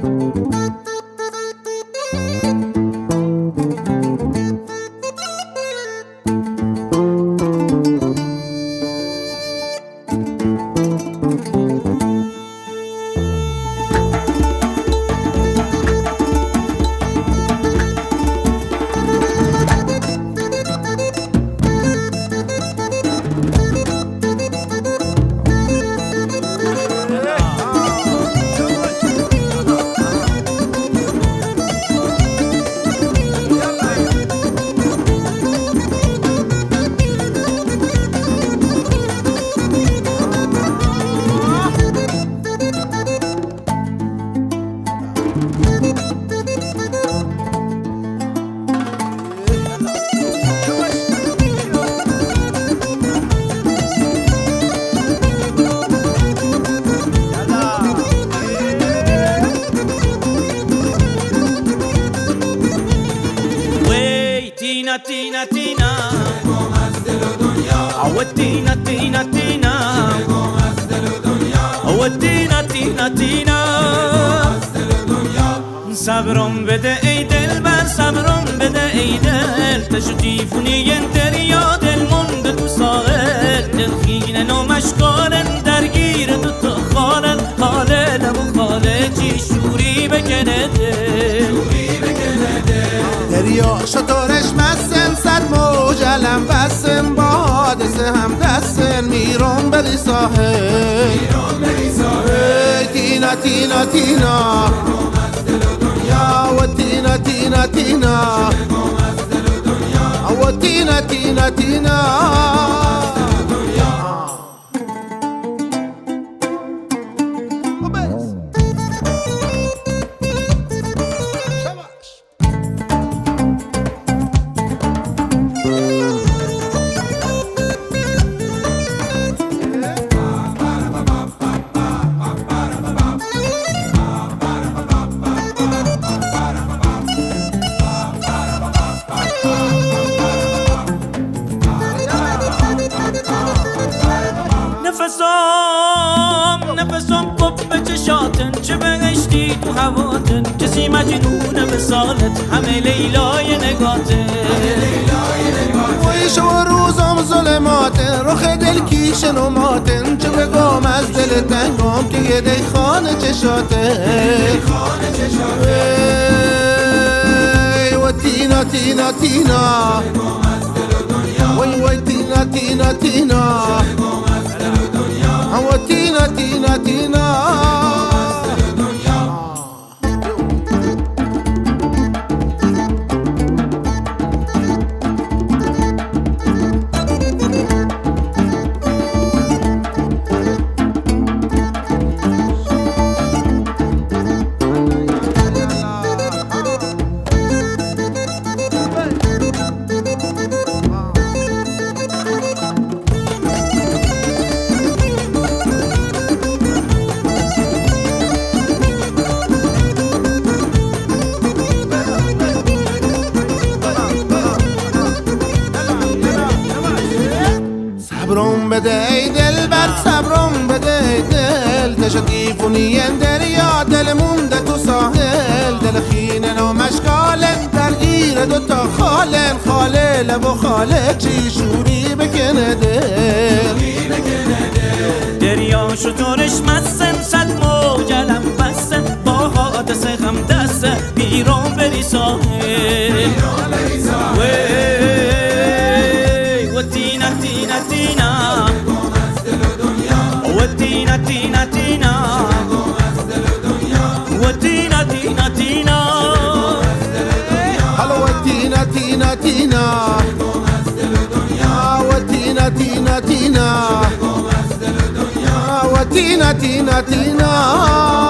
تينا تينا عودتينا تينا تينا عودتينا تينا تينا صبرم بده ای دلبر صبرم بده ای دل تشریفونی ینتر یا دل مونده تو ساحل دلخینن و مشکارن درگیر دو تا خالن خاله لبو خاله چی شوری بکنه دل دریا شطورش مسن صد موج علم بسن با حادثه هم دستن میرون بری ساحل تینا تینا تینا و تینا تینا تینا و تینا تینا تینا نفسم قب به چشاتن چه بهشتی تو هواتن کسی مجنونه به سالت همه لیلای نگاتن ویش و روزم ظلماتن رخ دل کیشن و ماتن چه بگم از دل تنگم که یه دی خانه چشاتن و تینا تینا تینا وی تینا تینا تینا و تینا تینا تینا صبرم بده ای دل بر صبرم بده ای دل تشکیفونی دریا دل مونده تو ساحل دل خینن و مشکالن درگیر دو تا خالن خاله لب و خاله چی شوری بکنه دل دریا شطورش مسن صد موج علم بسن با حادثه هم دسته بیرون بری ساحل تینا تینا تینا و تینا تینا تینا و تینا تینا تینا هلو تینا تینا تینا و تینا تینا تینا و تینا تینا تینا